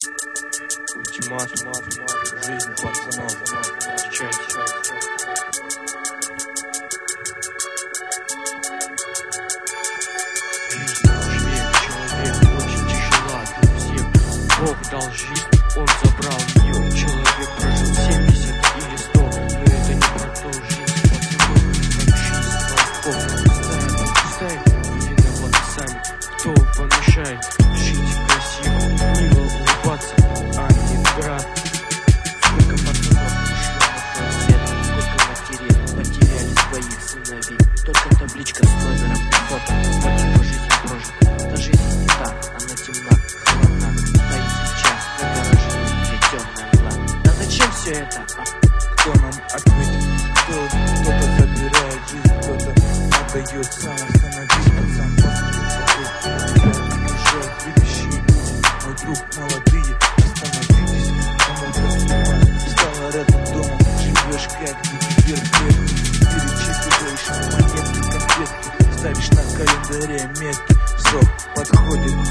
Ультимат, жизнь пацанов, встречайте. Жизнь живее, человек очень тяжела для всех. Бог дал жизнь, он забрал ее. Человек прожил 70 или 100, но это не про то. Жизнь пацанов, как жизнь волков. Пустая, вы виноваты сами. Кто помешает жить красиво, мило улыбаться, а не брат? Сколько пацанов ушло на твой свет, сколько матерей потеряли своих сыновей. Только табличка с номером фото, мотива жизни прожита. Та жизнь не та, она темна, холодна. Стоит свеча на гараже, где темная мгла. Да зачем все это? Кто нам ответит? Кто-то забирает жизнь, кто-то отдает сам. Остановись, пацан, окружают любящие люди. Мой друг, молодые, остановитесь. Кому-то снимать стало рядом домом. Живешь как дикий вверх. Перечитываешь монетки, конфетки, ставишь на календаре метки. Срок подходит,